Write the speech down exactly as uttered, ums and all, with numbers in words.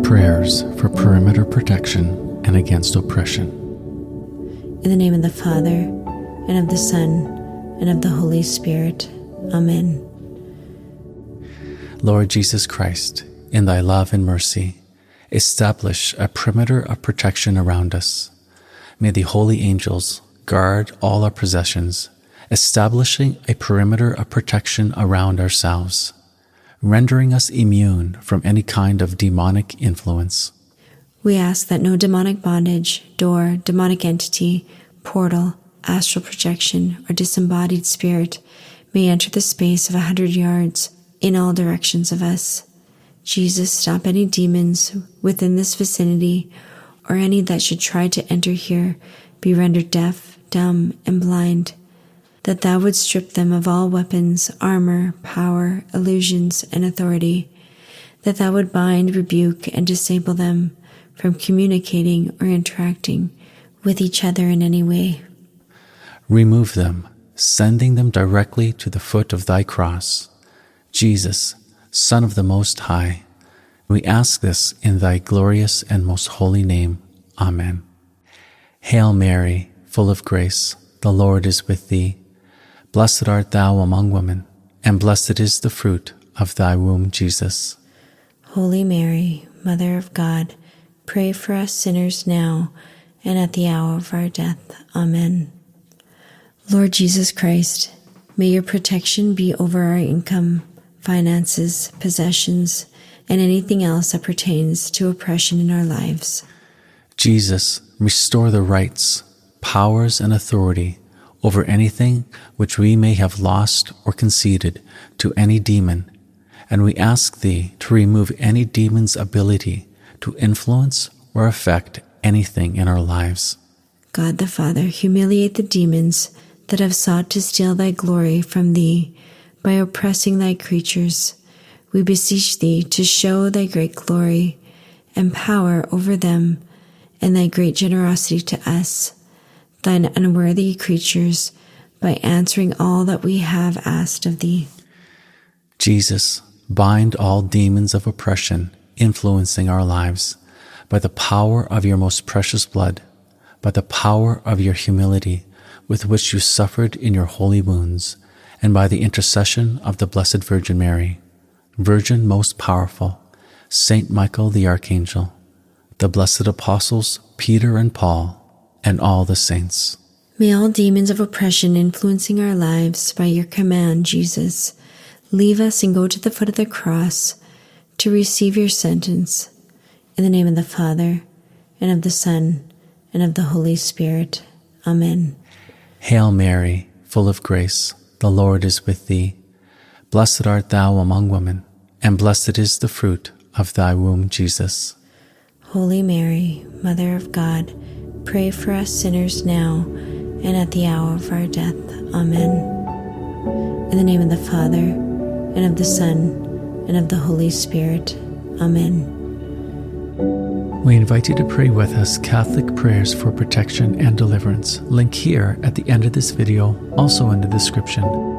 Prayers for perimeter protection and against oppression. In the name of the Father, and of the Son, and of the Holy Spirit. Amen. Lord Jesus Christ, in thy love and mercy, establish a perimeter of protection around us. May the holy angels guard all our possessions, establishing a perimeter of protection around ourselves, rendering us immune from any kind of demonic influence. We ask that no demonic bondage, door, demonic entity, portal, astral projection, or disembodied spirit may enter the space of a hundred yards in all directions of us. Jesus, stop any demons within this vicinity or any that should try to enter here be rendered deaf, dumb, and blind, that thou would strip them of all weapons, armor, power, illusions, and authority, that thou would bind, rebuke, and disable them from communicating or interacting with each other in any way. Remove them, sending them directly to the foot of thy cross. Jesus, Son of the Most High, we ask this in thy glorious and most holy name. Amen. Hail Mary, full of grace, the Lord is with thee. Blessed art thou among women, and blessed is the fruit of thy womb, Jesus. Holy Mary, Mother of God, pray for us sinners now and at the hour of our death. Amen. Lord Jesus Christ, may your protection be over our income, finances, possessions, and anything else that pertains to oppression in our lives. Jesus, restore the rights, powers, and authority over anything which we may have lost or conceded to any demon, and we ask thee to remove any demon's ability to influence or affect anything in our lives. God the Father, humiliate the demons that have sought to steal thy glory from thee by oppressing thy creatures. We beseech thee to show thy great glory and power over them and thy great generosity to us, thine unworthy creatures, by answering all that we have asked of thee. Jesus, bind all demons of oppression influencing our lives by the power of your most precious blood, by the power of your humility with which you suffered in your holy wounds, and by the intercession of the Blessed Virgin Mary, Virgin most powerful, Saint Michael the Archangel, the blessed apostles Peter and Paul, and all the saints. May all demons of oppression influencing our lives by your command, Jesus, leave us and go to the foot of the cross to receive your sentence. In the name of the Father, and of the Son, and of the Holy Spirit. Amen. Hail Mary, full of grace, the Lord is with thee. Blessed art thou among women, and blessed is the fruit of thy womb, Jesus. Holy Mary, Mother of God, pray for us sinners now and at the hour of our death. Amen. In the name of the Father, and of the Son, and of the Holy Spirit. Amen. We invite you to pray with us Catholic prayers for protection and deliverance. Link here at the end of this video, also in the description.